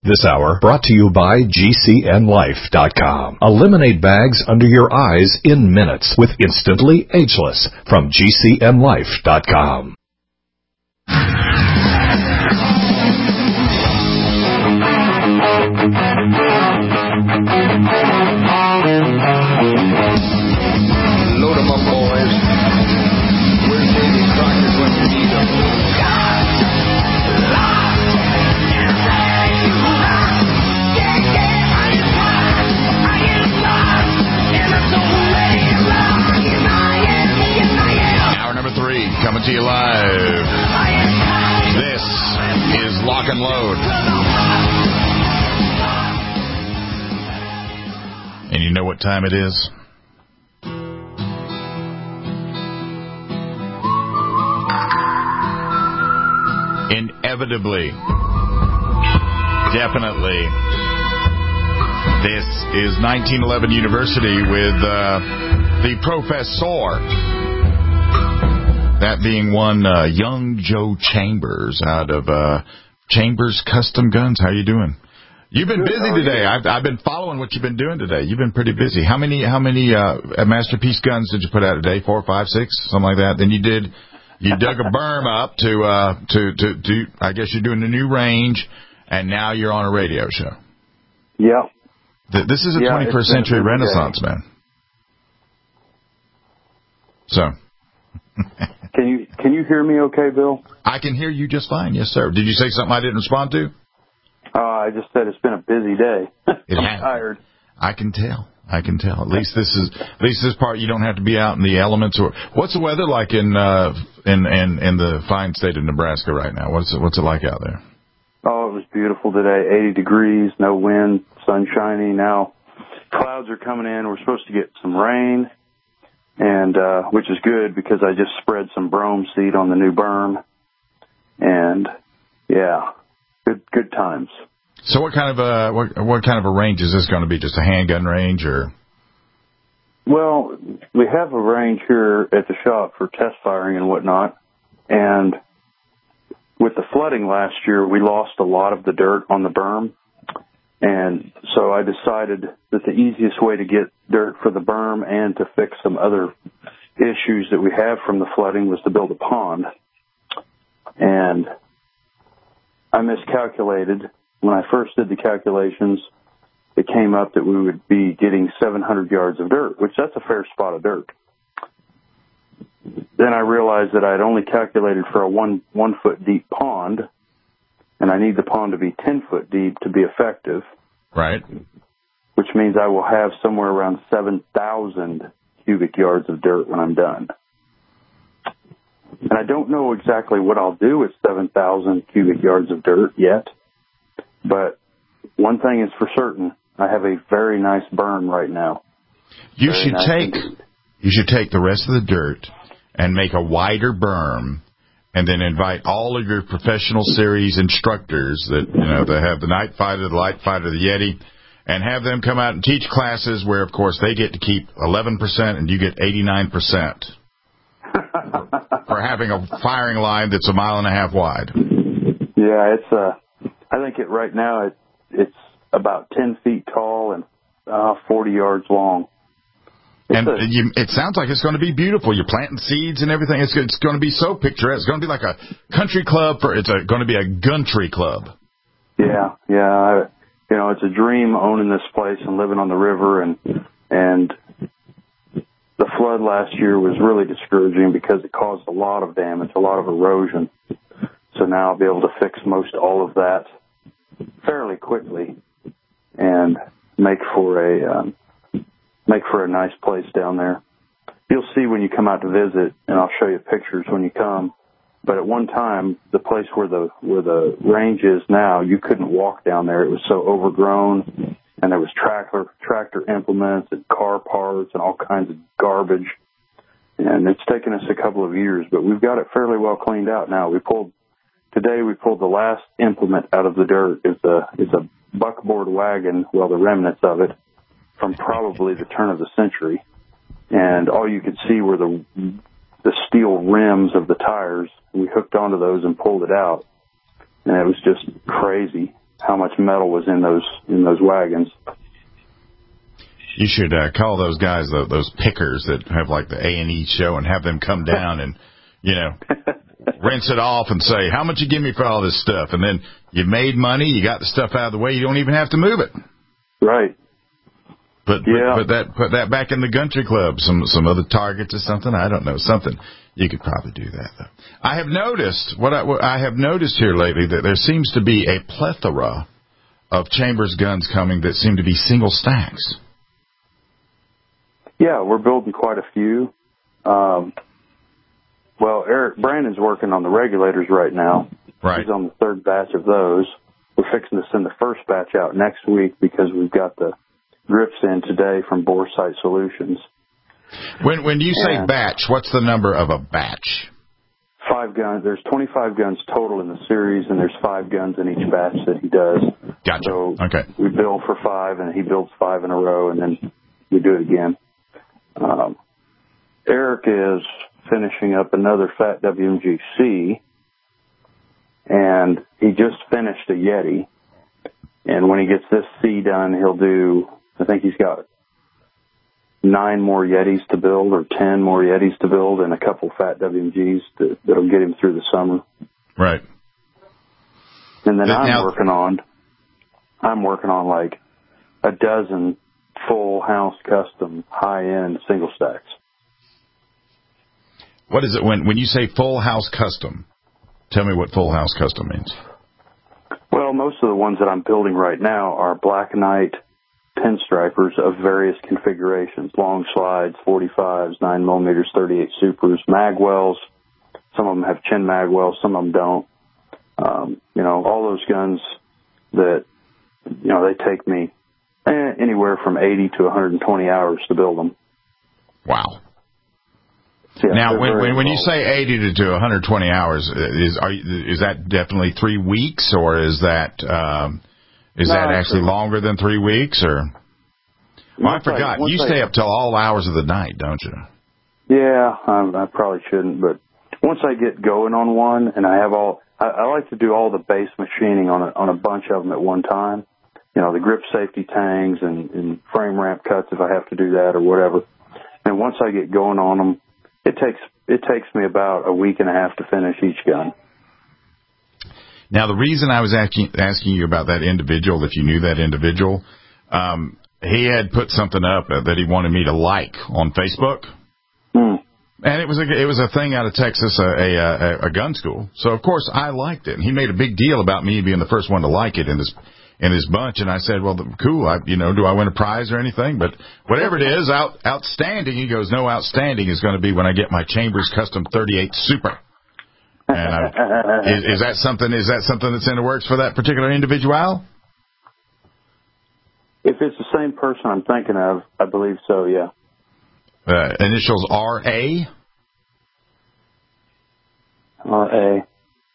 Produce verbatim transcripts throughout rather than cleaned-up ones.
This hour brought to you by G C N Life dot com. Eliminate bags under your eyes in minutes with Instantly Ageless from G C N Life dot com. Load 'em up, boys. Where's Davy Crockett when you need him? Hour number three, coming to you live. This is Lock and Load. And you know what time it is? Inevitably, definitely, this is nineteen eleven University with uh, the professor. That being one uh, young Joe Chambers out of uh, Chambers Custom Guns. How you doing? You've been Good, busy today. I've, I've been following what you've been doing today. You've been pretty busy. How many how many uh, Masterpiece guns did you put out today? Four, five, six, something like that. Then you did. You dug a berm up to, uh, to, to, to, I guess you're doing a new range, and now you're on a radio show. Yeah. Th- this is a yeah, twenty-first century renaissance, day. man. So. Can you, can you hear me okay, Bill? I can hear you just fine, yes, sir. Did you say something I didn't respond to? Uh, I just said it's been a busy day. It I'm has. tired. I can tell. I can tell. At least this is at least this part you don't have to be out in the elements. Or what's the weather like in uh, in, in in the fine state of Nebraska right now? What's it, what's it like out there? Oh, it was beautiful today. eighty degrees, no wind, sun shining. Now clouds are coming in. We're supposed to get some rain, and uh, which is good because I just spread some brome seed on the new berm, and yeah, good good times. So what kind of a what, what kind of a range is this going to be? Just a handgun range, or? Well, we have a range here at the shop for test firing and whatnot, and with the flooding last year, we lost a lot of the dirt on the berm, and so I decided that the easiest way to get dirt for the berm and to fix some other issues that we have from the flooding was to build a pond, and I miscalculated. When I first did the calculations, it came up that we would be getting seven hundred yards of dirt, which that's a fair spot of dirt. Then I realized that I had only calculated for a one, one foot deep pond, and I need the pond to be ten foot deep to be effective. Right. Which means I will have somewhere around seven thousand cubic yards of dirt when I'm done. And I don't know exactly what I'll do with seven thousand cubic yards of dirt yet. But one thing is for certain, I have a very nice berm right now. You very should nice take indeed. you should take the rest of the dirt and make a wider berm, and then invite all of your professional series instructors that you know that have the Night Fighter, the Light Fighter, the Yeti, and have them come out and teach classes where, of course, they get to keep eleven percent and you get eighty-nine percent for having a firing line that's a mile and a half wide. Yeah, it's a. I think it right now it, it's about ten feet tall and uh, forty yards long. It's and a, you, it sounds like it's going to be beautiful. You're planting seeds and everything. It's, it's going to be so picturesque. It's going to be like a country club for. It's a, going to be a country club. Yeah, yeah. I, you know, it's a dream owning this place and living on the river, and and the flood last year was really discouraging because it caused a lot of damage, a lot of erosion. So now I'll be able to fix most all of that fairly quickly and make for a um, make for a nice place down there. You'll see when you come out to visit, and I'll show you pictures when you come. But at one time, the place where the where the range is now, you couldn't walk down there. It was so overgrown, and there was tractor tractor implements and car parts and all kinds of garbage. And it's taken us a couple of years, but we've got it fairly well cleaned out now. We pulled today. We pulled the last implement out of the dirt. It's a it's a buckboard wagon, well, the remnants of it, from probably the turn of the century. And all you could see were the the steel rims of the tires. We hooked onto those and pulled it out, and it was just crazy. how much metal was in those in those wagons. You should uh, call those guys uh, those pickers that have like the A and E show and have them come down and, you know, rinse it off and say, how much you give me for all this stuff? And then you made money, you got the stuff out of the way, you don't even have to move it. Right. But yeah. put, put that put that back in the country club, some some other Targets or something. I don't know, something. You could probably do that, though. I have noticed, what I, what I have noticed here lately, that there seems to be a plethora of Chambers guns coming that seem to be single stacks. Yeah, we're building quite a few. Um, well, Eric Brandon's working on the regulators right now. Right. He's on the third batch of those. We're fixing to send the first batch out next week because we've got the grips in today from Boresight Solutions. When when you say and batch, what's the number of a batch? Five guns. There's twenty-five guns total in the series, and there's five guns in each batch that he does. Gotcha. So okay. we build for five, and he builds five in a row, and then we do it again. Um, Eric is finishing up another Fat W M G C, and he just finished a Yeti. And when he gets this C done, he'll do, I think he's got nine more Yetis to build or ten more Yetis to build and a couple Fat W M Gs to, that'll get him through the summer. Right. And then But I'm now, working on, I'm working on like a dozen full house custom high-end single stacks. What is it when when you say full house custom? Tell me what full house custom means. Well, most of the ones that I'm building right now are Black Knight pinstripers of various configurations, long slides, forty-fives, nine millimeters, thirty-eight supers, magwells. Some of them have chin magwells, some of them don't. Um, you know, all those guns that, you know, they take me eh, anywhere from eighty to one hundred twenty hours to build them. Wow. Yeah, now, when when, when you involved. say eighty to one hundred twenty hours, is are you, is that definitely three weeks, or is that um, is no, that actually so, longer than three weeks? Or well, I forgot. I, you I, stay up till all hours of the night, don't you? Yeah, I, I probably shouldn't, but once I get going on one, and I have all, I, I like to do all the base machining on a, on a bunch of them at one time. You know, the grip safety tangs and, and frame ramp cuts if I have to do that or whatever. And once I get going on them, it takes it takes me about a week and a half to finish each gun. Now, the reason I was asking asking you about that individual, if you knew that individual, um, he had put something up that he wanted me to like on Facebook. Hmm. And it was a it was a thing out of Texas, a, a a gun school. So of course I liked it, and he made a big deal about me being the first one to like it in this in this bunch. And I said, well, cool. I, you know, do I win a prize or anything? But whatever it is, out outstanding. He goes, no, outstanding is going to be when I get my Chambers Custom thirty-eight Super. And I, is, is that something? Is that something that's in the works for that particular individual? If it's the same person I'm thinking of, I believe so. Yeah. Uh, initials R A. R A.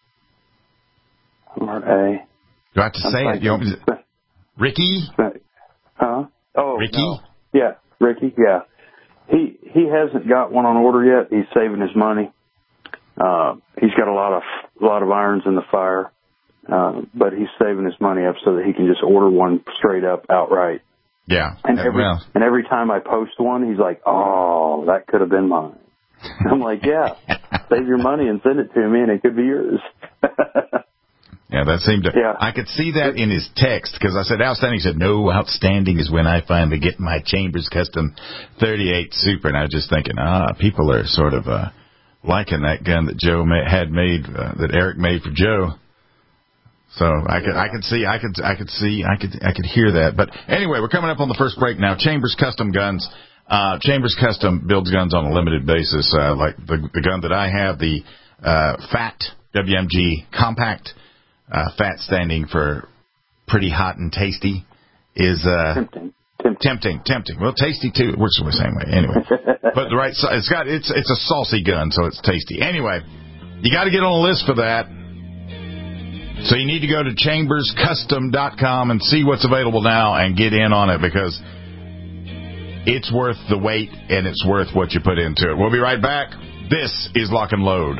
R A. Do I have to say it? You know, Ricky? Huh? Oh, Ricky? No. Yeah, Ricky. Yeah. He he hasn't got one on order yet. He's saving his money. Uh, he's got a lot of a lot of irons in the fire, uh, but he's saving his money up so that he can just order one straight up outright. Yeah. And every well. and every time I post one, he's like, "Oh, that could have been mine." I'm like, "Yeah, save your money and send it to me, and it could be yours." Yeah, that seemed to. Yeah. I could see that in his text because I said outstanding. He said, "No, outstanding is when I finally get my Chambers Custom thirty-eight Super." And I was just thinking, ah, people are sort of uh, liking that gun that Joe ma- had made, uh, that Eric made for Joe. So I could, I could see, I could, I could see, I could, I could hear that. But anyway, we're coming up on the first break now. Chambers Custom Guns. Uh, Chambers Custom builds guns on a limited basis. Uh, like the the gun that I have, the uh, Fat W M G Compact. Uh, fat standing for pretty hot and tasty is uh, tempting. tempting, tempting, tempting. Well, tasty too. It works the same way anyway. But the right, it's got it's it's a saucy gun, so it's tasty. Anyway, you got to get on a list for that. So you need to go to chambers custom dot com and see what's available now and get in on it because it's worth the wait and it's worth what you put into it. We'll be right back. This is Lock and Load.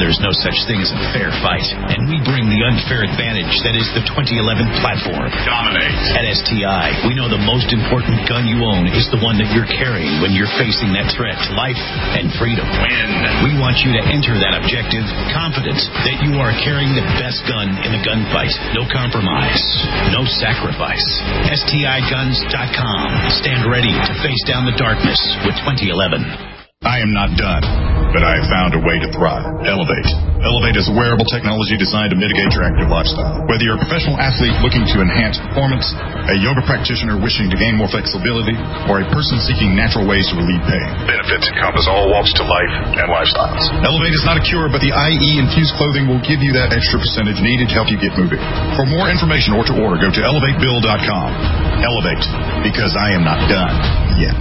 there's no such thing as a fair fight, and we bring the unfair advantage that is the twenty eleven platform. Dominate. At S T I, we know the most important gun you own is the one that you're carrying when you're facing that threat to life and freedom. Win. We want you to enter that objective confident that you are carrying the best gun in the gunfight. No compromise, no sacrifice. S T I guns dot com. Stand ready to face down the darkness with twenty eleven. I am not done, but I have found a way to thrive. Elevate. Elevate is a wearable technology designed to mitigate your active lifestyle. Whether you're a professional athlete looking to enhance performance, a yoga practitioner wishing to gain more flexibility, or a person seeking natural ways to relieve pain, benefits encompass all walks to life and lifestyles. Elevate is not a cure, but the I E-infused clothing will give you that extra percentage needed to help you get moving. For more information or to order, go to elevate bill dot com. Elevate, because I am not done yet.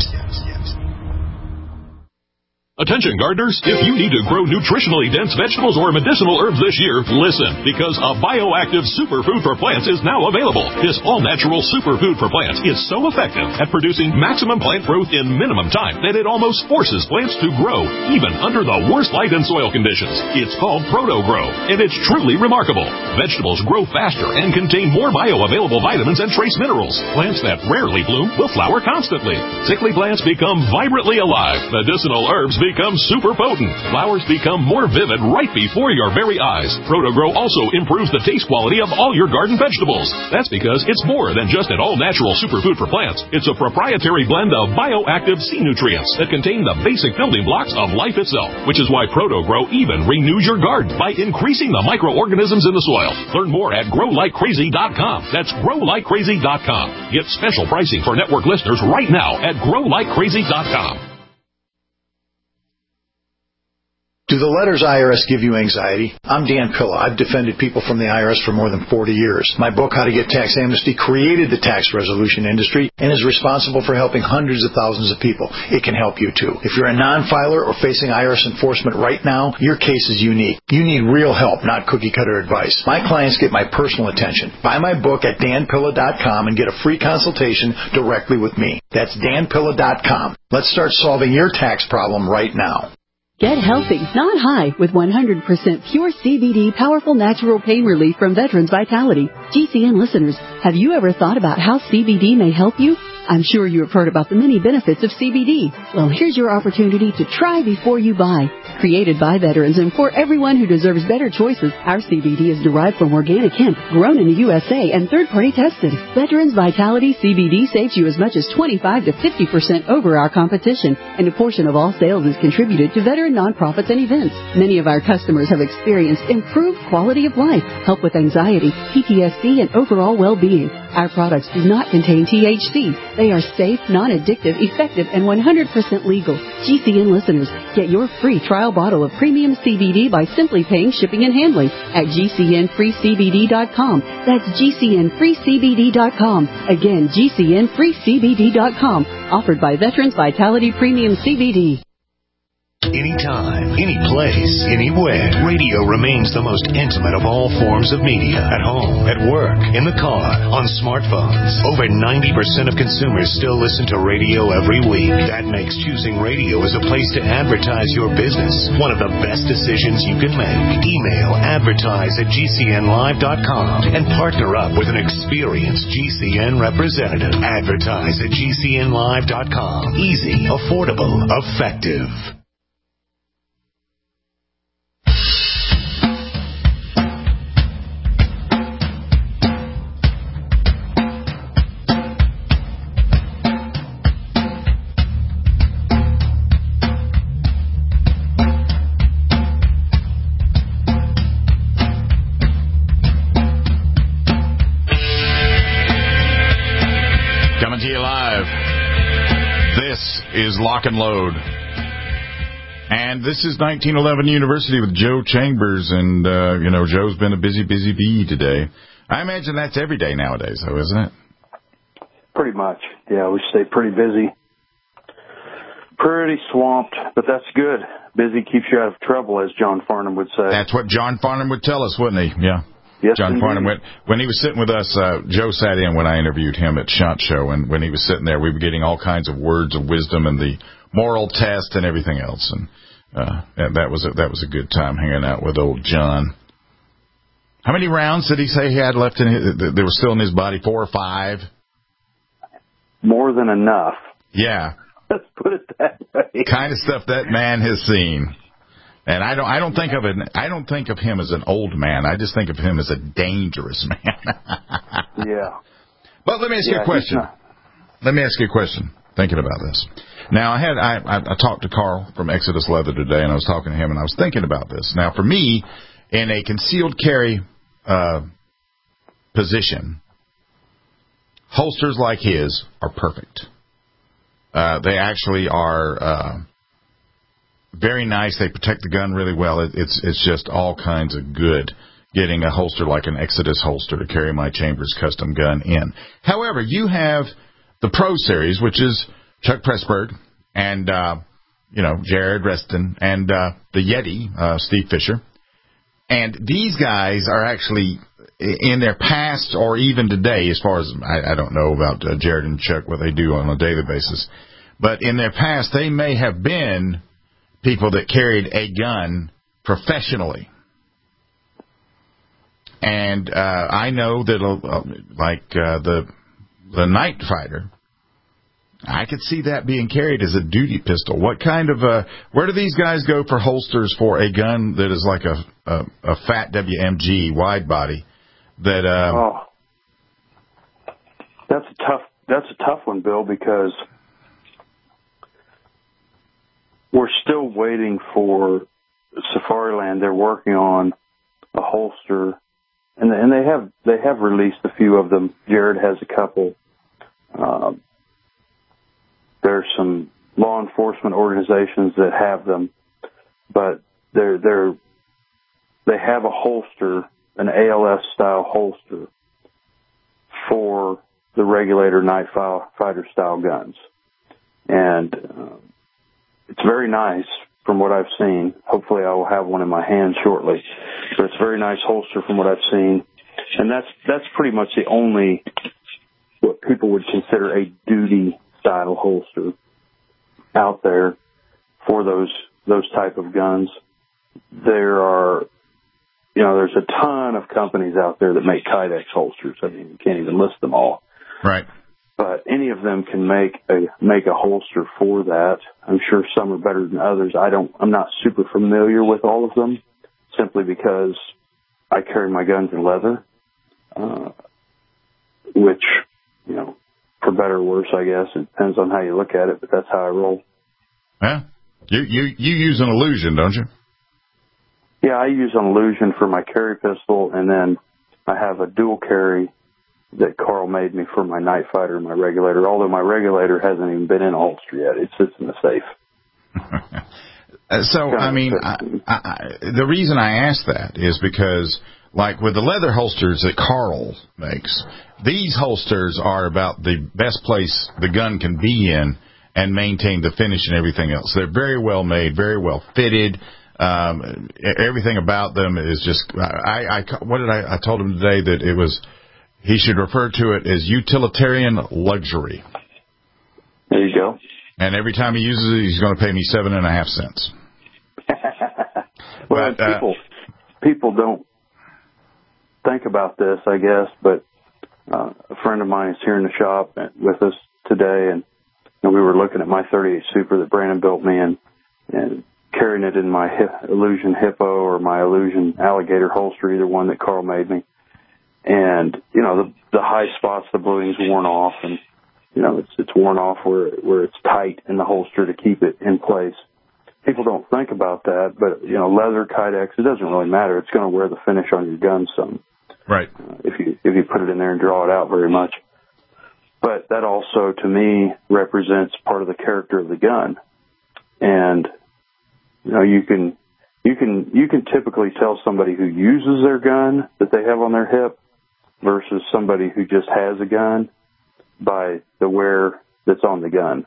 Attention gardeners, if you need to grow nutritionally dense vegetables or medicinal herbs this year, listen, because a bioactive superfood for plants is now available. This all-natural superfood for plants is so effective at producing maximum plant growth in minimum time that it almost forces plants to grow, even under the worst light and soil conditions. It's called Proto-Grow, and it's truly remarkable. Vegetables grow faster and contain more bioavailable vitamins and trace minerals. Plants that rarely bloom will flower constantly. Sickly plants become vibrantly alive. Medicinal herbs become super potent. Flowers become more vivid right before your very eyes. Proto-Grow also improves the taste quality of all your garden vegetables. That's because it's more than just an all-natural superfood for plants. It's a proprietary blend of bioactive sea nutrients that contain the basic building blocks of life itself, which is why Proto-Grow even renews your garden by increasing the microorganisms in the soil. Learn more at grow like crazy dot com. That's grow like crazy dot com. Get special pricing for network listeners right now at grow like crazy dot com. Do the letters I R S give you anxiety? I'm Dan Pilla. I've defended people from the I R S for more than forty years. My book, How to Get Tax Amnesty, created the tax resolution industry and is responsible for helping hundreds of thousands of people. It can help you, too. If you're a non-filer or facing I R S enforcement right now, your case is unique. You need real help, not cookie-cutter advice. My clients get my personal attention. Buy my book at dan pilla dot com and get a free consultation directly with me. That's dan pilla dot com. Let's start solving your tax problem right now. Get healthy, not high, with one hundred percent pure C B D powerful natural pain relief from Veterans Vitality. G C N listeners, have you ever thought about how C B D may help you? I'm sure you have heard about the many benefits of C B D. Well, here's your opportunity to try before you buy. Created by veterans and for everyone who deserves better choices, our C B D is derived from organic hemp, grown in the U S A and third-party tested. Veterans Vitality C B D saves you as much as twenty-five to fifty percent over our competition, and a portion of all sales is contributed to veteran nonprofits and events. Many of our customers have experienced improved quality of life, help with anxiety, P T S D, and overall well-being. Our products do not contain T H C. They are safe, non-addictive, effective, and one hundred percent legal. G C N listeners, get your free trial bottle of premium C B D by simply paying shipping and handling at G C N free C B D dot com. That's G C N free C B D dot com. Again, G C N free C B D dot com. Offered by Veterans Vitality Premium C B D. Anytime, any place, anywhere, radio remains the most intimate of all forms of media. At home, at work, in the car, on smartphones. Over ninety percent of consumers still listen to radio every week. That makes choosing radio as a place to advertise your business one of the best decisions you can make. Email advertise at G C N live dot com and partner up with an experienced G C N representative. Advertise at G C N live dot com. Easy, affordable, effective. Is Lock and Load. And this is nineteen eleven University with Joe Chambers, and, uh, you know, Joe's been a busy, busy bee today. I imagine that's every day nowadays, though, isn't it? Pretty much. Yeah, we stay pretty busy. Pretty swamped, but that's good. Busy keeps you out of trouble, as John Farnham would say. That's what John Farnham would tell us, wouldn't he? Yeah. Yes, John indeed. Farnham went, when he was sitting with us, uh, Joe sat in when I interviewed him at SHOT Show, and when he was sitting there, we were getting all kinds of words of wisdom and the moral test and everything else. And Uh, and that was a, that was a good time hanging out with old John. How many rounds did he say he had left in his, that were still in his body? Four or five? More than enough. Yeah. Let's put it that way. Kind of stuff that man has seen. And I don't I don't think of it I don't think of him as an old man. I just think of him as a dangerous man. Yeah. But let me ask yeah, you a question. Let me ask you a question. Thinking about this. Now I had I, I I talked to Carl from Exodus Leather today, and I was talking to him, and I was thinking about this. Now for me, in a concealed carry uh, position, holsters like his are perfect. Uh, they actually are uh, very nice. They protect the gun really well. It, it's it's just all kinds of good getting a holster like an Exodus holster to carry my Chambers custom gun in. However, you have the Pro Series, which is Chuck Pressburg and uh, you know Jared Reston and uh, the Yeti, uh, Steve Fisher. And these guys are actually, in their past or even today, as far as, I, I don't know about uh, Jared and Chuck, what they do on a daily basis, but in their past, they may have been people that carried a gun professionally. And uh, I know that, uh, like uh, the the Night Fighter, I could see that being carried as a duty pistol. What kind of uh, where do these guys go for holsters for a gun that is like a a, a fat W M G wide body? That uh, oh, that's a tough that's a tough one, Bill, because we're still waiting for Safariland. They're working on a holster, and and they have they have released a few of them. Jared has a couple. Um, There's some law enforcement organizations that have them, but they're they're they have a holster, an A L S style holster for the Regulator Night Fighter style guns, and uh, it's very nice from what I've seen. Hopefully, I will have one in my hand shortly. But it's a very nice holster from what I've seen, and that's that's pretty much the only what people would consider a duty style holster out there for those those type of guns. There are, you know, there's a ton of companies out there that make Kydex holsters. I mean, you can't even list them all. Right. But any of them can make a make a holster for that. I'm sure some are better than others. I don't. I'm not super familiar with all of them, simply because I carry my guns in leather, uh, which, you know, for better or worse, I guess. It depends on how you look at it, but that's how I roll. Yeah. You you you use an Illusion, don't you? Yeah, I use an Illusion for my carry pistol, and then I have a dual carry that Carl made me for my Night Fighter and my Regulator, although my Regulator hasn't even been in a holster yet. It sits in the safe. So, I mean, I, I, the reason I ask that is because, like with the leather holsters that Carl makes, these holsters are about the best place the gun can be in and maintain the finish and everything else. They're very well made, very well fitted. Um, everything about them is just, I, I, what did I, I told him today that it was, he should refer to it as utilitarian luxury. There you go. And every time he uses it, he's going to pay me seven and a half cents. Well, but, uh, people, people don't think about this, I guess, but uh, a friend of mine is here in the shop with us today, and, and we were looking at my thirty-eight Super that Brandon built me, and, and carrying it in my hip, Illusion Hippo or my Illusion Alligator holster, either one that Carl made me. And, you know, the, the high spots, the bluing's worn off, and, you know, it's it's worn off where where it's tight in the holster to keep it in place. People don't think about that, but, you know, leather, Kydex, it doesn't really matter. It's going to wear the finish on your gun some. Right. Uh, if you if you put it in there and draw it out very much. But that also, to me, represents part of the character of the gun. And, you know, you can you can you can typically tell somebody who uses their gun that they have on their hip versus somebody who just has a gun by the wear that's on the gun.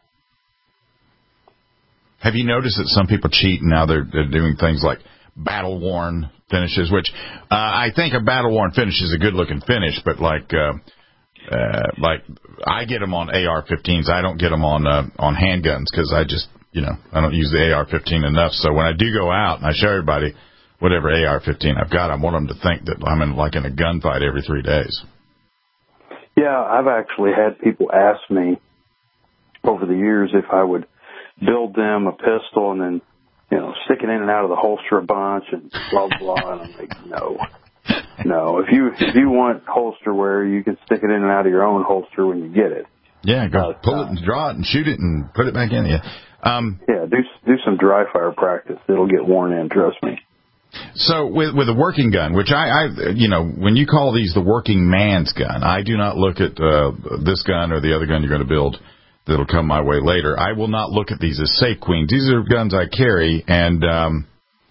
Have you noticed that some people cheat and now they're, they're doing things like battle-worn finishes, which uh, I think a battle-worn finish is a good-looking finish, but like uh, uh, like I get them on A R fifteens. I don't get them on uh, on handguns because I just you know, I don't use the A R fifteen enough. So when I do go out and I show everybody whatever A R fifteen I've got, I want them to think that I'm in like in a gunfight every three days. Yeah, I've actually had people ask me over the years if I would build them a pistol and then, you know, stick it in and out of the holster a bunch and blah, blah, blah. And I'm like, no. No, if you if you want holster wear, you can stick it in and out of your own holster when you get it. Yeah, go uh, pull it and draw it and shoot it and put it back in. Yeah, um, yeah. Do do some dry fire practice. It'll get worn in. Trust me. So with with a working gun, which I, I you know, when you call these the working man's gun, I do not look at uh, this gun or the other gun you're going to build that'll come my way later. I will not look at these as safe queens. These are guns I carry, and um,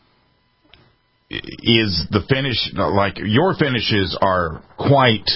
is the finish, like your finishes are quite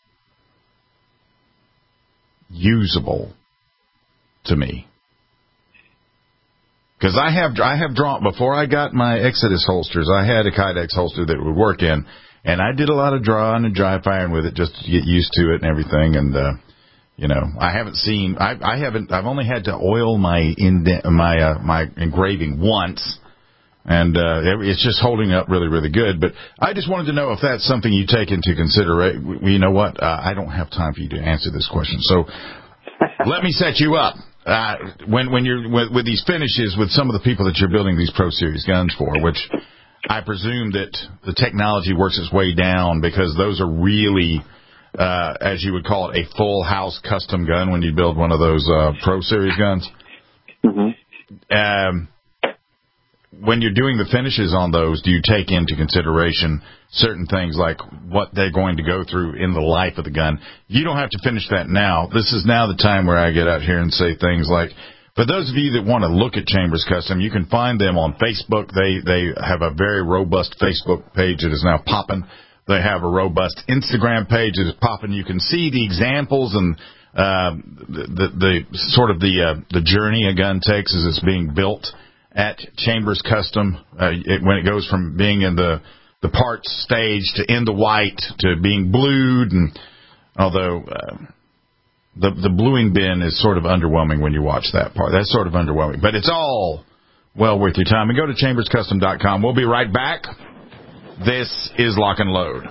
usable to me. Because I have I have drawn, before I got my Exodus holsters, I had a Kydex holster that would work in, and I did a lot of drawing and dry firing with it just to get used to it and everything. And uh, you know, I haven't seen, I, I haven't, I've only had to oil my indent, my uh, my engraving once, and uh, it's just holding up really, really good. But I just wanted to know if that's something you take into consideration. You know what? Uh, I don't have time for you to answer this question, so let me set you up. Uh, when when you're with, with these finishes with some of the people that you're building these Pro Series guns for, which I presume that the technology works its way down, because those are really, uh, as you would call it, a full house custom gun when you build one of those uh, Pro Series guns. Mm-hmm. Um, when you're doing the finishes on those, do you take into consideration certain things like what they're going to go through in the life of the gun? You don't have to finish that now. This is now the time where I get out here and say things like, for those of you that want to look at Chambers Custom, you can find them on Facebook. They they have a very robust Facebook page that is now popping. They have a robust Instagram page that is popping. You can see the examples and uh, the, the the sort of the uh, the journey a gun takes as it's being built at Chambers Custom, uh, it, when it goes from being in the the parts stage to in the white to being blued, and although uh, the the bluing bin is sort of underwhelming when you watch that part, that's sort of underwhelming, but it's all well worth your time. And go to chambers custom dot com. We'll be right back. This is Lock and Load.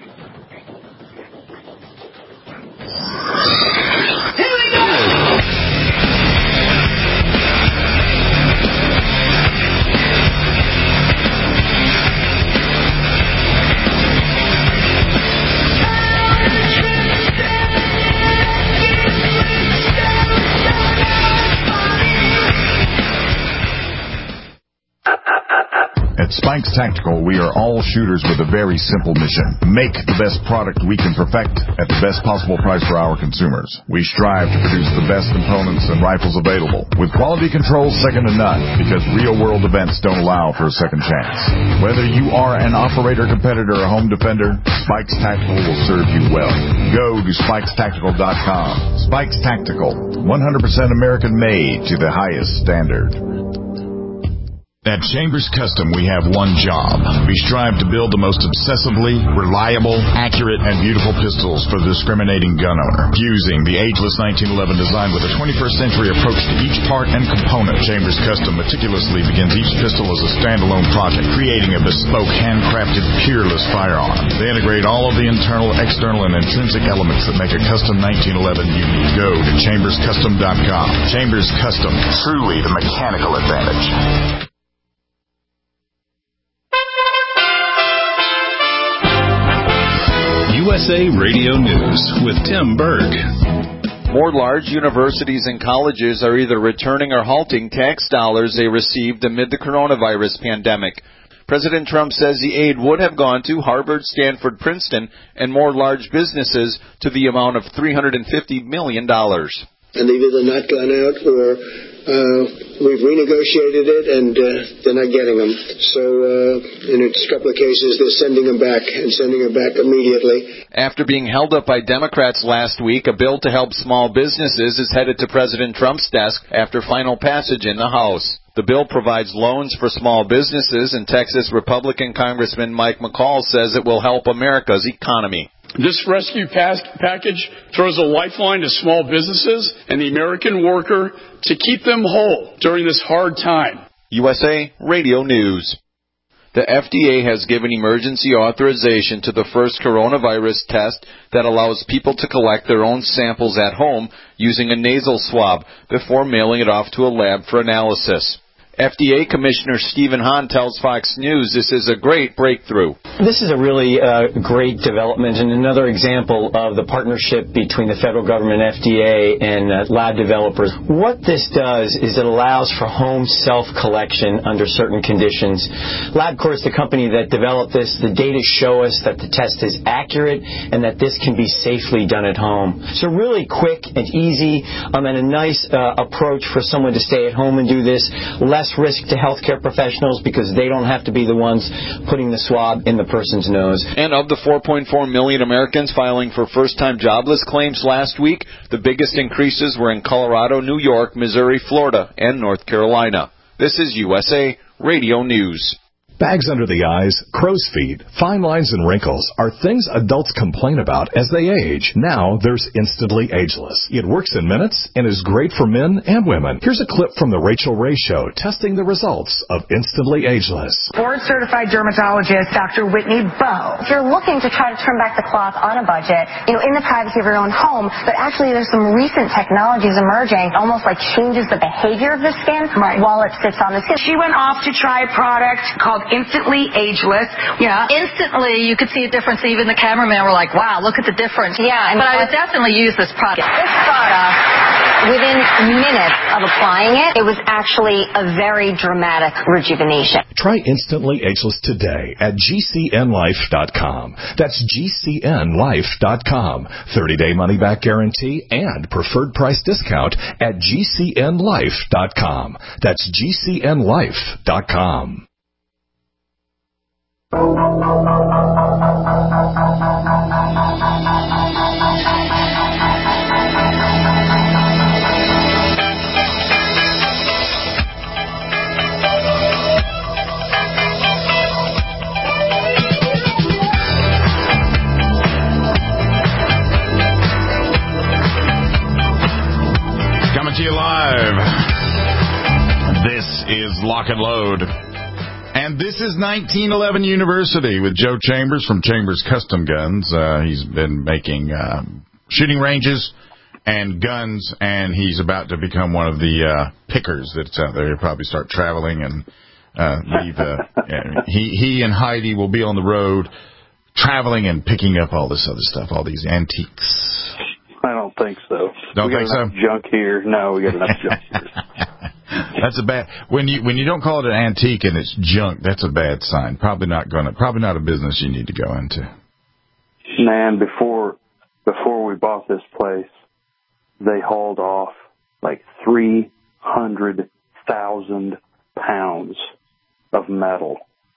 At Spikes Tactical, we are all shooters with a very simple mission. Make the best product we can perfect at the best possible price for our consumers. We strive to produce the best components and rifles available, with quality control second to none, because real-world events don't allow for a second chance. Whether you are an operator, competitor, or home defender, Spikes Tactical will serve you well. Go to spikes tactical dot com. Spikes Tactical, one hundred percent American-made to the highest standard. At Chambers Custom, we have one job. We strive to build the most obsessively reliable, accurate, and beautiful pistols for the discriminating gun owner. Fusing the ageless nineteen eleven design with a twenty-first century approach to each part and component, Chambers Custom meticulously begins each pistol as a standalone project, creating a bespoke, handcrafted, peerless firearm. They integrate all of the internal, external, and intrinsic elements that make a custom nineteen eleven unique. Go to chambers custom dot com. Chambers Custom, truly the mechanical advantage. U S A Radio News with Tim Berg. More large universities and colleges are either returning or halting tax dollars they received amid the coronavirus pandemic. President Trump says the aid would have gone to Harvard, Stanford, Princeton, and more large businesses to the amount of three hundred fifty million dollars. And they've either not gone out or uh, we've renegotiated it and uh, they're not getting them. So uh, in a couple of cases, they're sending them back and sending them back immediately. After being held up by Democrats last week, a bill to help small businesses is headed to President Trump's desk after final passage in the House. The bill provides loans for small businesses, and Texas Republican Congressman Mike McCall says it will help America's economy. This rescue pas- package throws a lifeline to small businesses and the American worker to keep them whole during this hard time. U S A Radio News. The F D A has given emergency authorization to the first coronavirus test that allows people to collect their own samples at home using a nasal swab before mailing it off to a lab for analysis. F D A Commissioner Stephen Hahn tells Fox News this is a great breakthrough. This is a really uh, great development and another example of the partnership between the federal government, F D A, and uh, lab developers. What this does is it allows for home self-collection under certain conditions. LabCorp is the company that developed this. The data show us that the test is accurate and that this can be safely done at home. So really quick and easy um, and a nice uh, approach for someone to stay at home and do this. Less risk to healthcare professionals because they don't have to be the ones putting the swab in the person's nose. And of the four point four million Americans filing for first-time jobless claims last week, the biggest increases were in Colorado, New York, Missouri, Florida, and North Carolina. This is U S A Radio News. Bags under the eyes, crow's feet, fine lines and wrinkles are things adults complain about as they age. Now there's Instantly Ageless. It works in minutes and is great for men and women. Here's a clip from The Rachel Ray Show testing the results of Instantly Ageless. Board-certified dermatologist Doctor Whitney Bowe. If you're looking to try to turn back the clock on a budget, you know, in the privacy of your own home, but actually there's some recent technologies emerging, almost like changes the behavior of the skin right. while it sits on the skin. She went off to try a product called Instantly Ageless. Yeah, instantly you could see a difference. Even the cameraman were like, wow, look at the difference. Yeah. And but I would definitely use this product. This product, within minutes of applying it, it was actually a very dramatic rejuvenation. Try Instantly Ageless today at G C N life dot com. That's G C N life dot com. thirty-day money-back guarantee and preferred price discount at G C N life dot com. That's G C N life dot com. Coming to you live. This is Lock and Load. And this is nineteen eleven University with Joe Chambers from Chambers Custom Guns. Uh, he's been making uh, shooting ranges and guns, and he's about to become one of the uh, pickers that's out there. He'll probably start traveling and uh, leave. Uh, he, he and Heidi will be on the road traveling and picking up all this other stuff, all these antiques. I don't think so. Don't we think got enough so? junk here. No, we got enough junk here. That's a bad when you when you don't call it an antique and it's junk. That's a bad sign. Probably not gonna. Probably not a business you need to go into. Man, before before we bought this place, they hauled off like three hundred thousand pounds of metal.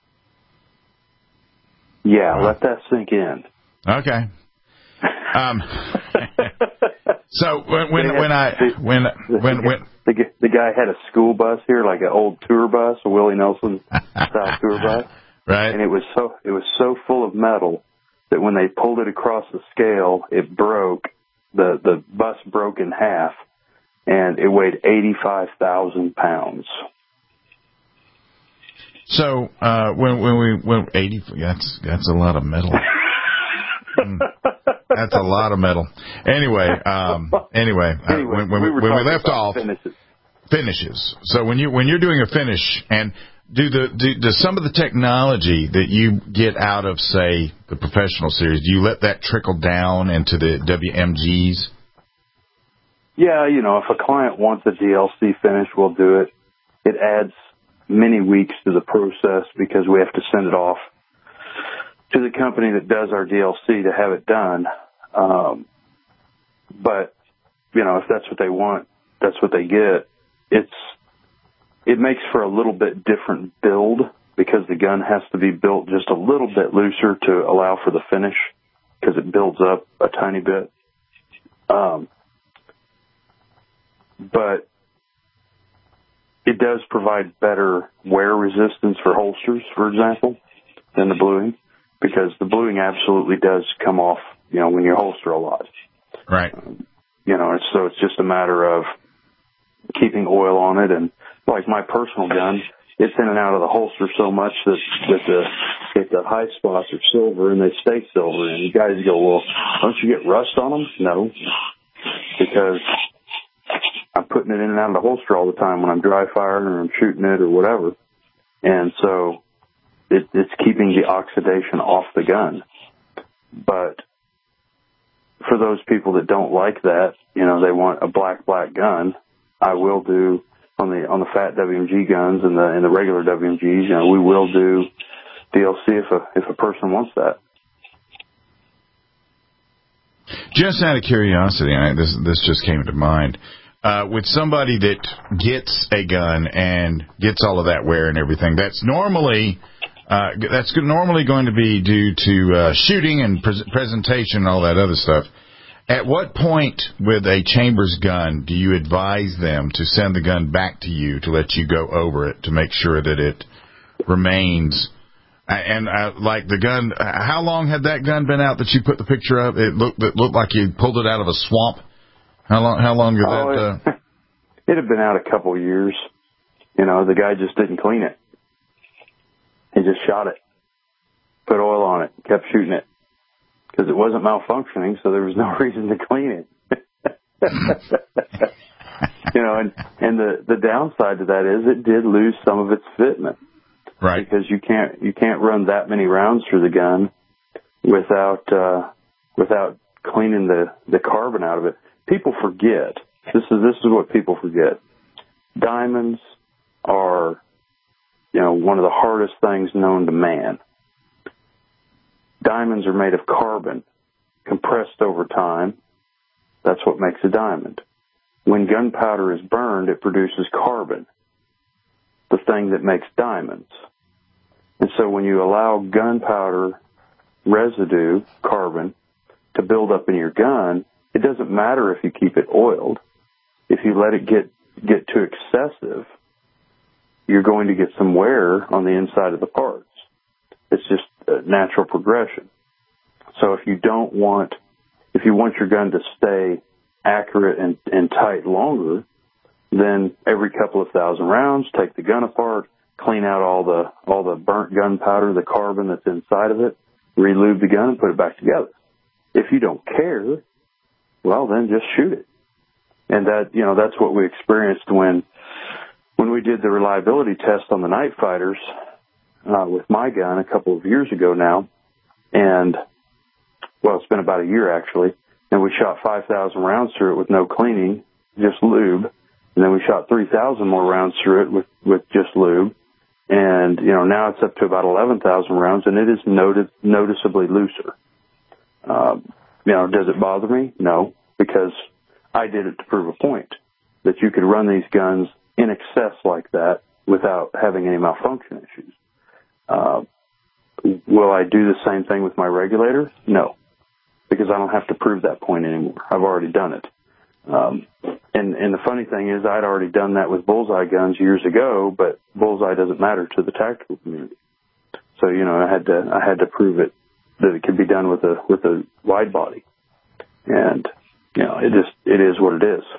Yeah, wow. Let that sink in. Okay. Um. So when when, when I when when when the, the guy had a school bus here, like an old tour bus, a Willie Nelson style tour bus, right? And it was so it was so full of metal that when they pulled it across the scale, it broke. the The bus broke in half, and it weighed eighty five thousand pounds. So uh, when when we when eighty that's that's a lot of metal. mm. That's a lot of metal. Anyway, um, anyway, uh, anyway when, when we, we, when we left off, finishes. finishes. So when you when you're doing a finish, and do the do, do some of the technology that you get out of, say, the professional series, do you let that trickle down into the W M Gs? Yeah, you know, if a client wants a D L C finish, we'll do it. It adds many weeks to the process because we have to send it off to the company that does our D L C to have it done. Um, but, you know, if that's what they want, that's what they get. It's, it makes for a little bit different build because the gun has to be built just a little bit looser to allow for the finish because it builds up a tiny bit. Um, but it does provide better wear resistance for holsters, for example, than the bluing, because the bluing absolutely does come off you know, when you holster a lot. Right. Um, you know, so it's just a matter of keeping oil on it. And like my personal gun, it's in and out of the holster so much that, that the, that the high spots are silver and they stay silver. And you guys go, well, don't you get rust on them? No, because I'm putting it in and out of the holster all the time when I'm dry firing or I'm shooting it or whatever. And so it, it's keeping the oxidation off the gun. But for those people that don't like that, you know, they want a black, black gun, I will do on the, on the fat W M G guns and the, and the regular W M Gs, you know, we will do D L C if a, if a person wants that. Just out of curiosity, I, this, this just came to mind. Uh, with somebody that gets a gun and gets all of that wear and everything, that's normally uh, that's normally going to be due to uh, shooting and pre- presentation and all that other stuff. At what point with a Chambers gun do you advise them to send the gun back to you to let you go over it to make sure that it remains? And uh, like the gun, how long had that gun been out that you put the picture of? It looked it looked like you pulled it out of a swamp. How long? How long did oh, that? Uh... It, it had been out a couple of years. You know, the guy just didn't clean it. He just shot it, put oil on it, kept shooting it because it wasn't malfunctioning, so there was no reason to clean it. You know, and and the the downside to that is it did lose some of its fitment, right? Because you can't you can't run that many rounds through the gun without uh, without cleaning the the carbon out of it. People forget. This is this is what people forget. Diamonds are, you know, one of the hardest things known to man. Diamonds are made of carbon, compressed over time. That's what makes a diamond. When gunpowder is burned, it produces carbon, the thing that makes diamonds. And so when you allow gunpowder residue, carbon, to build up in your gun, it doesn't matter if you keep it oiled. If you let it get, get too excessive, you're going to get some wear on the inside of the parts. It's just a natural progression. So if you don't want, if you want your gun to stay accurate and, and tight longer, then every couple of thousand rounds, take the gun apart, clean out all the, all the burnt gunpowder, the carbon that's inside of it, relube the gun and put it back together. If you don't care, well, then just shoot it. And that, you know, that's what we experienced when, when we did the reliability test on the Night Fighters, uh, with my gun a couple of years ago now. And, well, it's been about a year actually. And we shot five thousand rounds through it with no cleaning, just lube. And then we shot three thousand more rounds through it with, with just lube. And, you know, now it's up to about eleven thousand rounds and it is noted, noticeably looser. Um, You know, does it bother me? No, because I did it to prove a point that you could run these guns in excess like that without having any malfunction issues. Uh, will I do the same thing with my regulator? No, because I don't have to prove that point anymore. I've already done it. Um, and, and the funny thing is I'd already done that with Bullseye guns years ago, but Bullseye doesn't matter to the tactical community. So, you know, I had to, I had to prove it, that it could be done with a, with a wide body. And, you know, it just, it is what it is.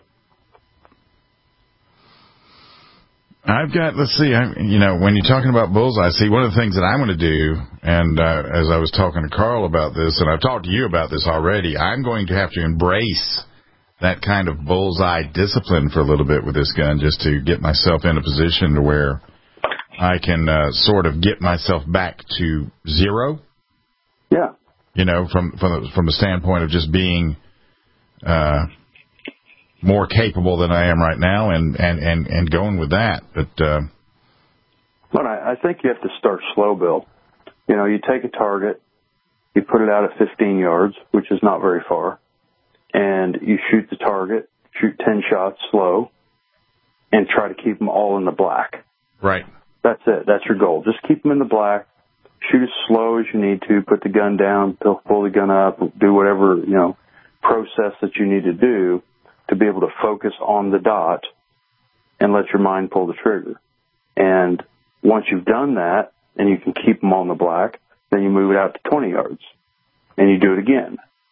I've got, let's see, I, you know, when you're talking about Bullseye, see, one of the things that I'm going to do, and uh, as I was talking to Carl about this, and I've talked to you about this already, I'm going to have to embrace that kind of Bullseye discipline for a little bit with this gun, just to get myself in a position to where I can uh, sort of get myself back to zero. Yeah. You know, from from the, from the standpoint of just being uh, more capable than I am right now, and, and, and, and going with that. But uh, well, I, I think you have to start slow, Bill. You know, you take a target, you put it out at fifteen yards, which is not very far, and you shoot the target, shoot ten shots slow, and try to keep them all in the black. Right. That's it. That's your goal. Just keep them in the black. Shoot as slow as you need to. Put the gun down. Pull the gun up. Do whatever, you know, process that you need to do to be able to focus on the dot and let your mind pull the trigger. And once you've done that and you can keep them on the black, then you move it out to twenty yards and you do it again.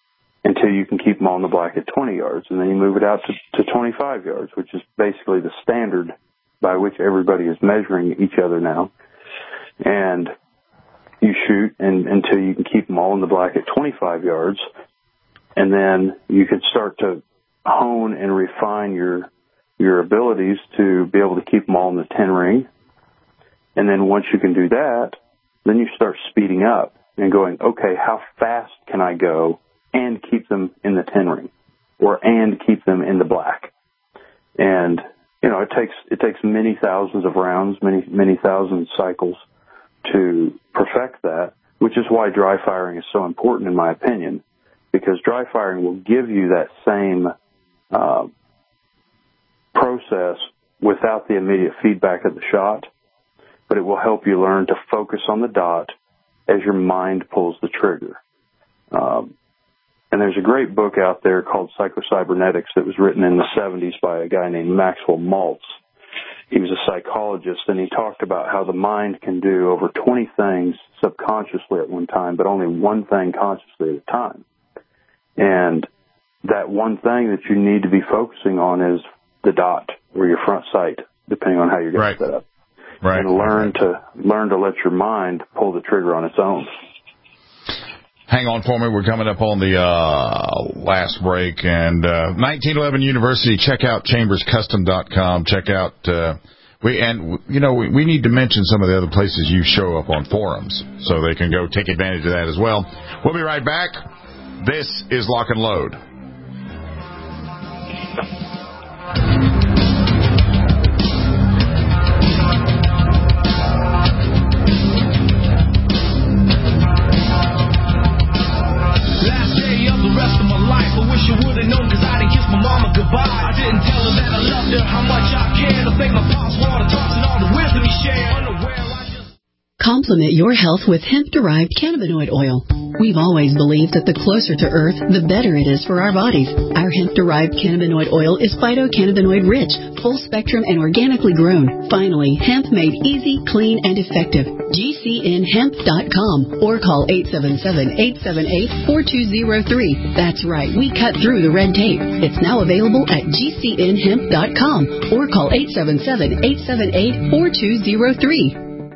until you can keep them all in the black at twenty yards. And then you move it out to, to twenty-five yards, which is basically the standard by which everybody is measuring each other now. And you shoot and, until you can keep them all in the black at twenty-five yards. And then you can start to hone and refine your your abilities to be able to keep them all in the ten ring. And then once you can do that, then you start speeding up and going, okay, how fast can I go and keep them in the ten ring, or and keep them in the black? And you know, it takes it takes many thousands of rounds, many many thousand cycles to perfect that, which is why dry firing is so important, in my opinion, because dry firing will give you that same uh, process without the immediate feedback of the shot, but it will help you learn to focus on the dot as your mind pulls the trigger. Um, and there's a great book out there called Psychocybernetics that was written in the seventies by a guy named Maxwell Maltz. He was a psychologist, and he talked about how the mind can do over twenty things subconsciously at one time, but only one thing consciously at a time. And that one thing that you need to be focusing on is the dot or your front sight, depending on how you're going right. to set up. Right. And learn to learn to let your mind pull the trigger on its own. Hang on for me. We're coming up on the uh, last break. And uh, nineteen eleven University, check out chambers custom dot com. Check out, uh, we and, you know, we, we need to mention some of the other places you show up on forums so they can go take advantage of that as well. We'll be right back. This is Lock and Load. I didn't tell her that I loved her, how much I care, to thank my pops for all the talks and all the wisdom he shared. Unaware, I just... Complement your health with hemp-derived cannabinoid oil. We've always believed that the closer to Earth, the better it is for our bodies. Our hemp-derived cannabinoid oil is phytocannabinoid rich, full spectrum, and organically grown. Finally, hemp made easy, clean, and effective. G C N hemp dot com or call eight seven seven, eight seven eight, four two zero three. That's right, we cut through the red tape. It's now available at G C N hemp dot com or call eight seven seven, eight seven eight, four two zero three.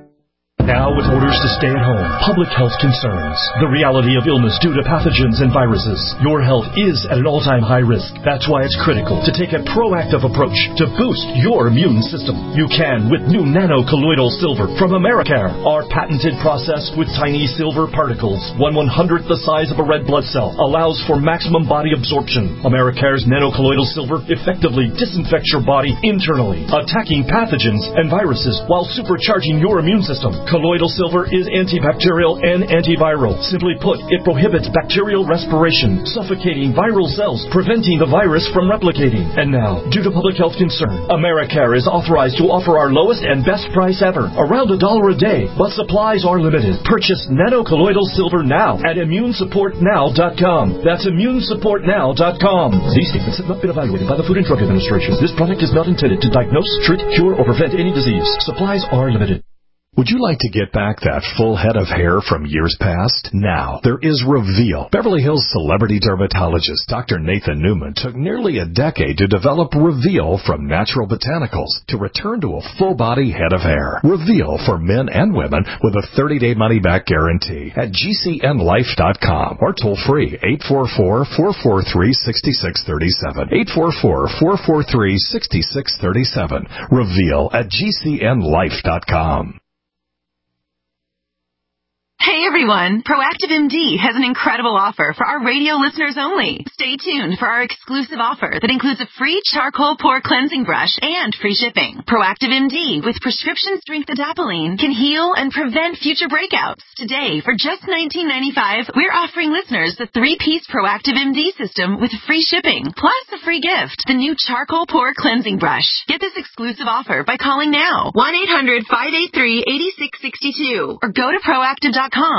Now, with orders to stay at home, public health concerns, the reality of illness due to pathogens and viruses, your health is at an all-time high risk. That's why it's critical to take a proactive approach to boost your immune system. You can with new nano-colloidal silver from Americare. Our patented process with tiny silver particles, one one-hundredth the size of a red blood cell, allows for maximum body absorption. Americare's nano-colloidal silver effectively disinfects your body internally, attacking pathogens and viruses while supercharging your immune system. Colloidal silver is antibacterial and antiviral. Simply put, it prohibits bacterial respiration, suffocating viral cells, preventing the virus from replicating. And now, due to public health concern, Americare is authorized to offer our lowest and best price ever, around a dollar a day, but supplies are limited. Purchase nano-colloidal silver now at immune support now dot com. That's immune support now dot com. These statements have not been evaluated by the Food and Drug Administration. This product is not intended to diagnose, treat, cure, or prevent any disease. Supplies are limited. Would you like to get back that full head of hair from years past? Now, there is Reveal. Beverly Hills celebrity dermatologist Doctor Nathan Newman took nearly a decade to develop Reveal from natural botanicals to return to a full-body head of hair. Reveal for men and women with a thirty-day money-back guarantee at G C N life dot com or toll-free eight four four, four four three, six six three seven. eight four four, four four three, six six three seven. Reveal at G C N life dot com. Hey everyone, Proactive M D has an incredible offer for our radio listeners only. Stay tuned for our exclusive offer that includes a free charcoal pore cleansing brush and free shipping. Proactive M D with prescription strength adapalene can heal and prevent future breakouts. Today, for just nineteen ninety-five dollars, we're offering listeners the three-piece Proactive M D system with free shipping, plus a free gift, the new charcoal pore cleansing brush. Get this exclusive offer by calling now, one eight hundred, five eight three, eight six six two, or go to proactive dot com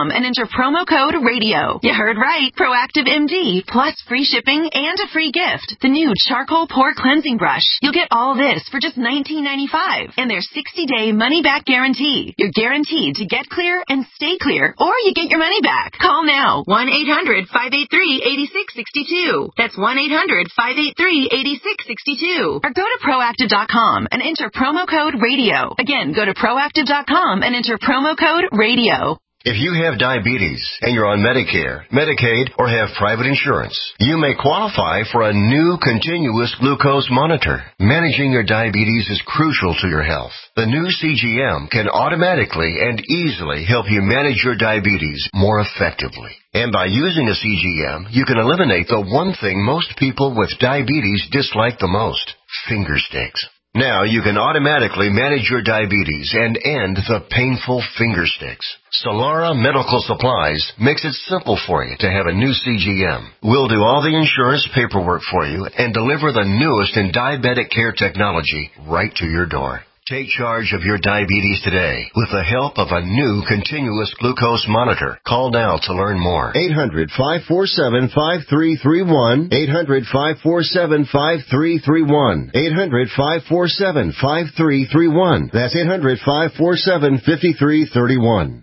com and enter promo code radio. You heard right. Proactive M D plus free shipping and a free gift. The new charcoal pore cleansing brush. You'll get all this for just nineteen ninety-five dollars and their sixty-day money-back guarantee. You're guaranteed to get clear and stay clear, or you get your money back. Call now. one eight hundred five eight three eight six six two. That's one eight hundred five eight three eight six six two. Or go to proactive dot com and enter promo code radio. Again, go to proactive dot com and enter promo code radio. If you have diabetes and you're on Medicare, Medicaid, or have private insurance, you may qualify for a new continuous glucose monitor. Managing your diabetes is crucial to your health. The new C G M can automatically and easily help you manage your diabetes more effectively. And by using a C G M, you can eliminate the one thing most people with diabetes dislike the most: finger sticks. Now you can automatically manage your diabetes and end the painful finger sticks. Solara Medical Supplies makes it simple for you to have a new C G M. We'll do all the insurance paperwork for you and deliver the newest in diabetic care technology right to your door. Take charge of your diabetes today with the help of a new continuous glucose monitor. Call now to learn more. eight hundred five four seven five three three one. eight hundred five four seven five three three one. eight hundred five four seven five three three one. That's eight hundred five four seven five three three one.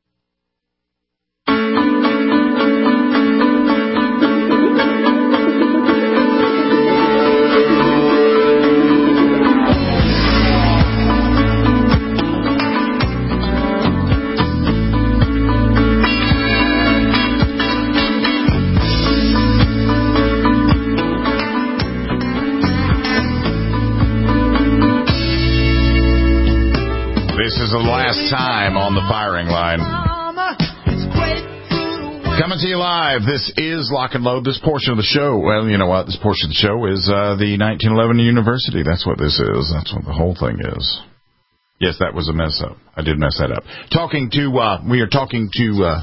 This is the last time on the firing line. Coming to you live. This is Lock and Load. This portion of the show, well, you know what? This portion of the show is uh, the nineteen eleven University. That's what this is. That's what the whole thing is. Yes, that was a mess up. I did mess that up. Talking to, uh, we are talking to uh,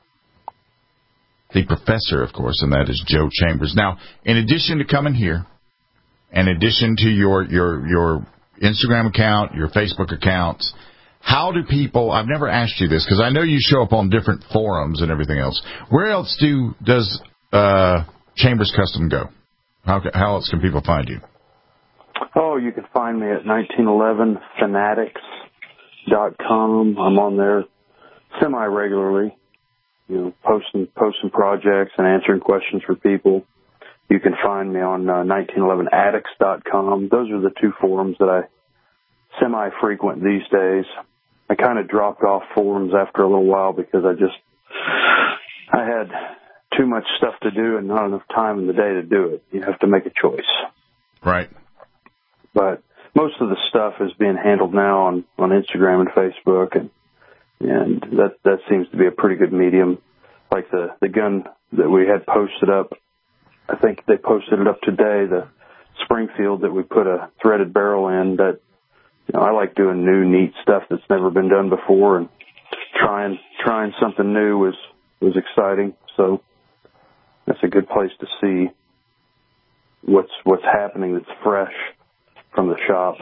the professor, of course, and that is Joe Chambers. Now, in addition to coming here, in addition to your your your Instagram account, your Facebook accounts, how do people, I've never asked you this because I know you show up on different forums and everything else. Where else do does uh, Chambers Custom go? How, how else can people find you? Oh, you can find me at nineteen eleven fanatics dot com. I'm on there semi-regularly, you know, posting, posting projects and answering questions for people. You can find me on uh, nineteen eleven addicts dot com. Those are the two forums that I semi-frequent these days. I kind of dropped off forums after a little while because I just, I had too much stuff to do and not enough time in the day to do it. You have to make a choice. Right. But most of the stuff is being handled now on, on Instagram and Facebook, and and that that seems to be a pretty good medium. Like the, the gun that we had posted up, I think they posted it up today, the Springfield that we put a threaded barrel in. That, you know, I like doing new, neat stuff that's never been done before, and trying trying something new was was exciting. So that's a good place to see what's what's happening that's fresh from the shop.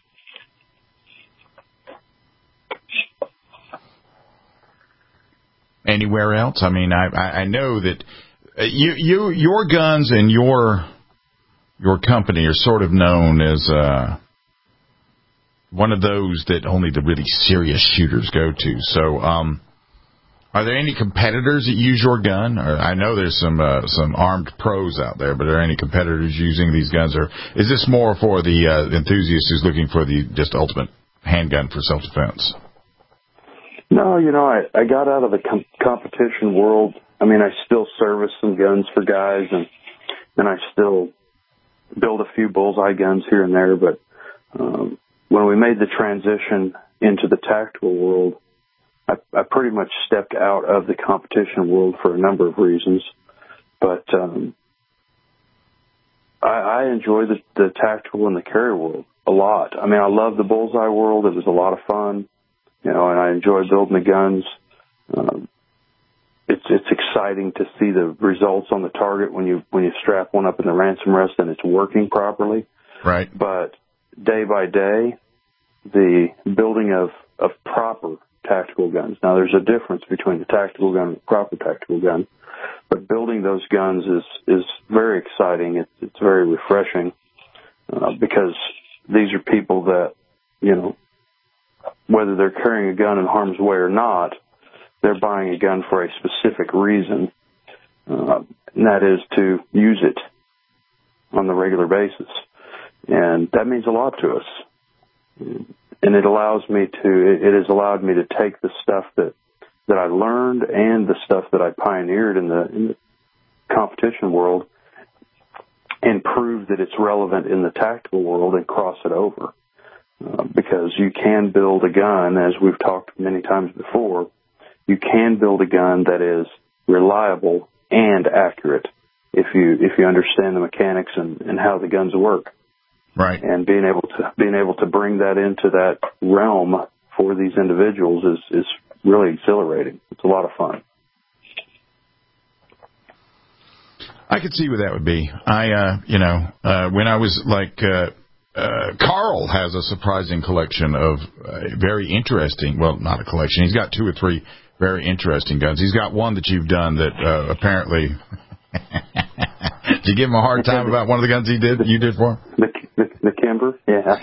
Anywhere else? I mean, I I know that you you your guns and your your company are sort of known as uh, one of those that only the really serious shooters go to. So, um, are there any competitors that use your gun? Or I know there's some uh, some armed pros out there, but are there any competitors using these guns, or is this more for the uh, enthusiast who's looking for the just ultimate handgun for self-defense? No, you know, I, I got out of the com- competition world. I mean, I still service some guns for guys, and and I still build a few bullseye guns here and there. But um, when we made the transition into the tactical world, I, I pretty much stepped out of the competition world for a number of reasons. But um, I, I enjoy the, the tactical and the carry world a lot. I mean, I love the bullseye world. It was a lot of fun. You know, and I enjoy building the guns. Um, it's it's exciting to see the results on the target when you when you strap one up in the ransom rest and it's working properly. Right. But day by day, the building of, of proper tactical guns. Now, there's a difference between the tactical gun and the proper tactical gun, but building those guns is, is very exciting. It's, it's very refreshing uh, because these are people that, you know, whether they're carrying a gun in harm's way or not, they're buying a gun for a specific reason, uh, and that is to use it on the regular basis. And that means a lot to us. And it allows me to, it has allowed me to take the stuff that, that I learned and the stuff that I pioneered in the, in the competition world and prove that it's relevant in the tactical world and cross it over. Uh, because you can build a gun, as we've talked many times before, you can build a gun that is reliable and accurate if you if you understand the mechanics and, and how the guns work. Right. And being able to being able to bring that into that realm for these individuals is, is really exhilarating. It's a lot of fun. I could see what that would be. I, uh, you know, uh, when I was like. Uh, Uh, Carl has a surprising collection of uh, very interesting, well, not a collection. He's got two or three very interesting guns. He's got one that you've done that uh, apparently... Did you give him a hard time about one of the guns he did? You did for him? The, the, the Kimber? Yeah.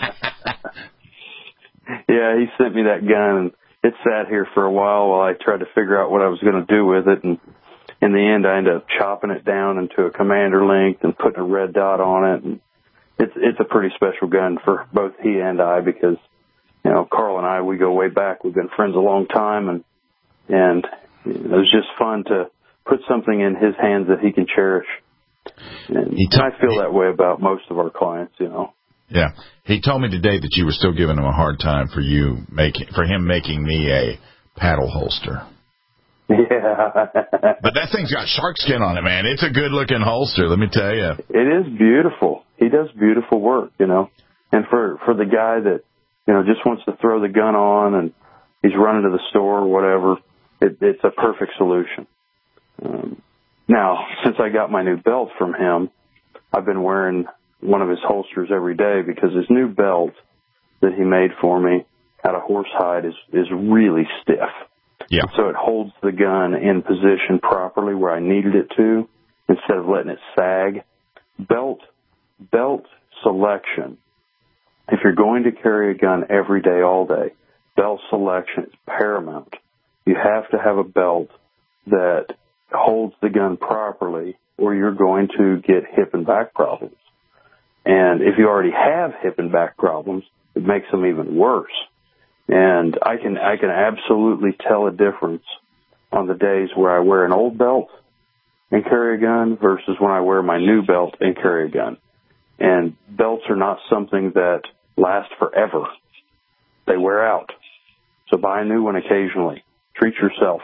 Yeah, he sent me that gun, and it sat here for a while while I tried to figure out what I was going to do with it. And in the end, I ended up chopping it down into a commander length and putting a red dot on it. And It's it's a pretty special gun for both he and I because, you know, Carl and I, we go way back. We've been friends a long time, and and it was just fun to put something in his hands that he can cherish. And he t- I feel that way about most of our clients, you know. Yeah. He told me today that you were still giving him a hard time for you making for him making me a paddle holster. Yeah. But that thing's got shark skin on it, man. It's a good-looking holster, let me tell you. It is beautiful. He does beautiful work, you know. And for, for the guy that, you know, just wants to throw the gun on and he's running to the store or whatever, it, it's a perfect solution. Um, now, since I got my new belt from him, I've been wearing one of his holsters every day because his new belt that he made for me out of horsehide is, is really stiff. Yeah. So it holds the gun in position properly where I needed it to instead of letting it sag. Belt, belt selection. If you're going to carry a gun every day, all day, belt selection is paramount. You have to have a belt that holds the gun properly or you're going to get hip and back problems. And if you already have hip and back problems, it makes them even worse. And I can I can absolutely tell a difference on the days where I wear an old belt and carry a gun versus when I wear my new belt and carry a gun. And belts are not something that last forever. They wear out. So buy a new one occasionally. Treat yourself,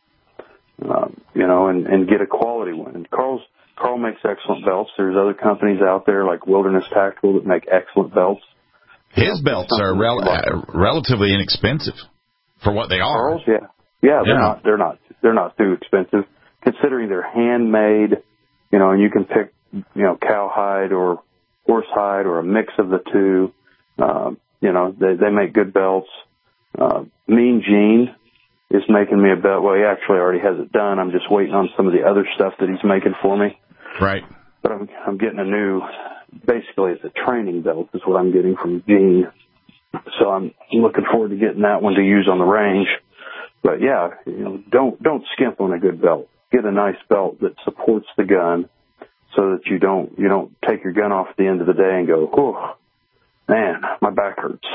um, you know, and, and get a quality one. And Carl's, Carl makes excellent belts. There's other companies out there like Wilderness Tactical that make excellent belts. His belts are rel- uh, relatively inexpensive for what they are. Carl's, yeah, yeah, they're yeah. not, they're not, they're not too expensive considering they're handmade. You know, and you can pick, you know, cowhide or horsehide or a mix of the two. Um, you know, they they make good belts. Uh, Mean Gene is making me a belt. Well, he actually already has it done. I'm just waiting on some of the other stuff that he's making for me. Right. But I'm I'm getting a new. Basically, it's a training belt is what I'm getting from Gene. So I'm looking forward to getting that one to use on the range. But yeah, you know, don't don't skimp on a good belt. Get a nice belt that supports the gun, so that you don't you don't take your gun off at the end of the day and go, oh man, my back hurts.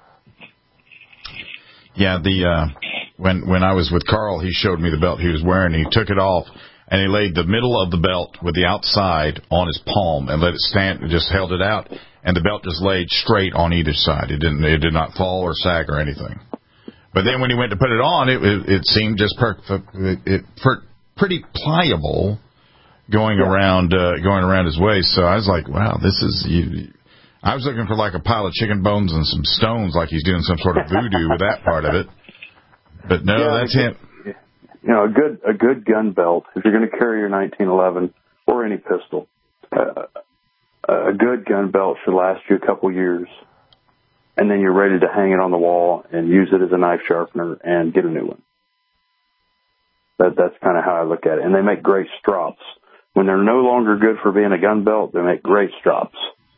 Yeah, the uh, when when I was with Carl, he showed me the belt he was wearing. He took it off. And he laid the middle of the belt with the outside on his palm and let it stand, just held it out, and the belt just laid straight on either side. It didn't, it did not fall or sag or anything. But then when he went to put it on, it it, it seemed just perfect, it, it pretty pliable going yeah. around uh, going around his waist. So I was like, wow, this is. You, I was looking for like a pile of chicken bones and some stones, like he's doing some sort of voodoo with that part of it. But no, yeah, that's him. You know, a good a good gun belt, if you're going to carry your nineteen eleven or any pistol, uh, a good gun belt should last you a couple years. and then you're ready to hang it on the wall and use it as a knife sharpener and get a new one. That, that's kind of how I look at it. And they make great strops. When they're no longer good for being a gun belt, they make great strops.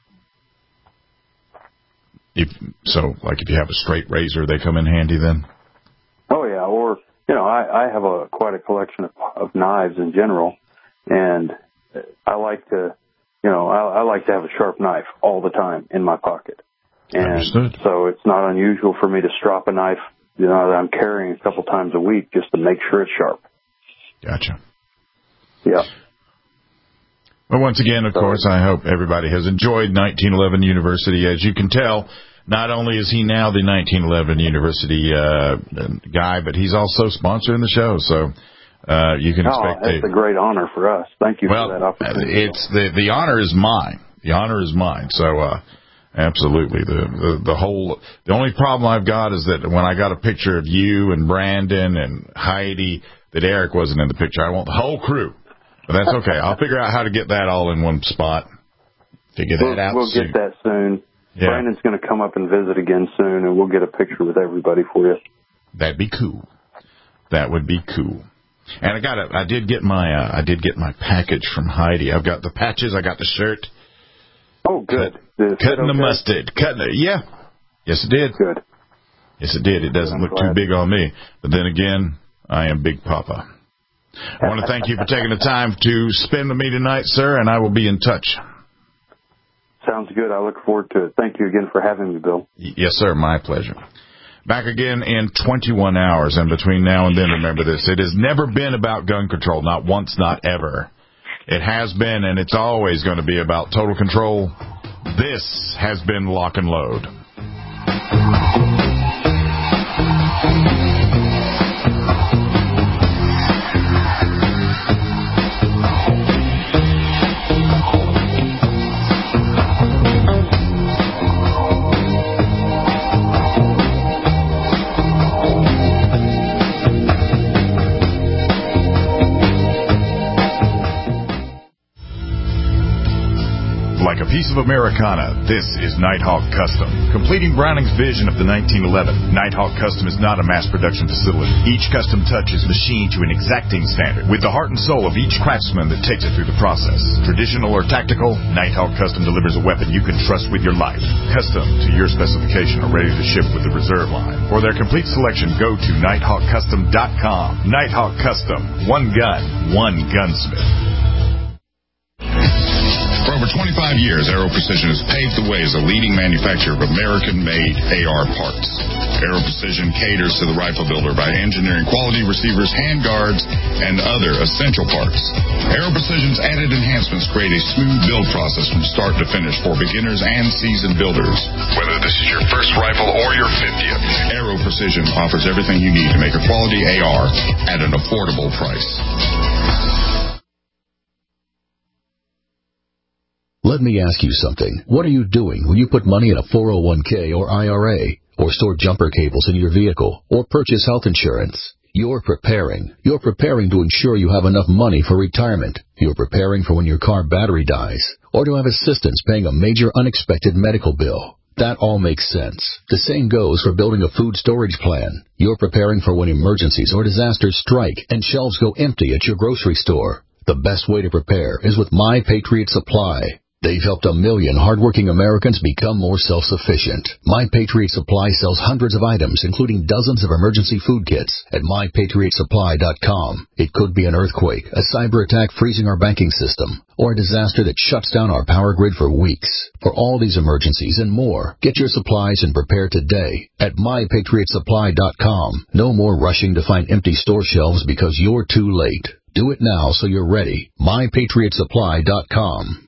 If, so, like if you have a straight razor, they come in handy then? Oh, yeah. Or, you know, I, I have a quite a collection of, of knives in general, and I like to, you know, I, I like to have a sharp knife all the time in my pocket. And Understood. So it's not unusual for me to strop a knife, you know, that I'm carrying a couple times a week just to make sure it's sharp. Gotcha. Yeah. Well, once again, of course, I hope everybody has enjoyed nineteen eleven University. As you can tell, not only is he now the nineteen eleven University uh, guy, but he's also sponsoring the show. So uh, you can oh, expect that's a, a great honor for us. Thank you well, for that opportunity. It's the the honor is mine. The honor is mine. So uh, absolutely, the, the the whole the only problem I've got is that when I got a picture of you and Brandon and Heidi, that Eric wasn't in the picture. I want the whole crew. But that's okay. I'll figure out how to get that all in one spot. Figure that we'll, out We'll soon. get that soon. Yeah. Brandon's going to come up and visit again soon, and we'll get a picture with everybody for you. That'd be cool. That would be cool. And I got a, I did get my, uh, I did get my package from Heidi. I've got the patches. I got the shirt. Oh, good. Cut, cutting okay? the mustard. Cutting it. Yeah. Yes, it did. Good. Yes, it did. It doesn't look glad. too big on me. But then again, I am Big Papa. I want to thank you for taking the time to spend with me tonight, sir, and I will be in touch. Sounds good. I look forward to it. Thank you again for having me, Bill. Yes, sir. My pleasure. Back again in twenty-one hours, and between now and then, remember this. It has never been about gun control, not once, not ever. It has been, and it's always going to be about total control. This has been Lock and Load. Like a piece of Americana, this is Nighthawk Custom. Completing Browning's vision of the nineteen eleven, Nighthawk Custom is not a mass production facility. Each custom touch is machined to an exacting standard with the heart and soul of each craftsman that takes it through the process. Traditional or tactical, Nighthawk Custom delivers a weapon you can trust with your life. Custom to your specification are ready to ship with the reserve line. For their complete selection, go to nighthawk custom dot com. Nighthawk Custom. One gun, one gunsmith. For over twenty-five years, Aero Precision has paved the way as a leading manufacturer of American-made A R parts. Aero Precision caters to the rifle builder by engineering quality receivers, handguards, and other essential parts. Aero Precision's added enhancements create a smooth build process from start to finish for beginners and seasoned builders. Whether this is your first rifle or your fiftieth, Aero Precision offers everything you need to make a quality A R at an affordable price. Let me ask you something. What are you doing when you put money in a four oh one k or I R A, or store jumper cables in your vehicle, or purchase health insurance? You're preparing. You're preparing to ensure you have enough money for retirement. You're preparing for when your car battery dies, or to have assistance paying a major unexpected medical bill. That all makes sense. The same goes for building a food storage plan. You're preparing for when emergencies or disasters strike and shelves go empty at your grocery store. The best way to prepare is with My Patriot Supply. They've helped a million hardworking Americans become more self-sufficient. My Patriot Supply sells hundreds of items, including dozens of emergency food kits at my patriot supply dot com. It could be an earthquake, a cyber attack freezing our banking system, or a disaster that shuts down our power grid for weeks. For all these emergencies and more, get your supplies and prepare today at my patriot supply dot com. No more rushing to find empty store shelves because you're too late. Do it now so you're ready. my patriot supply dot com.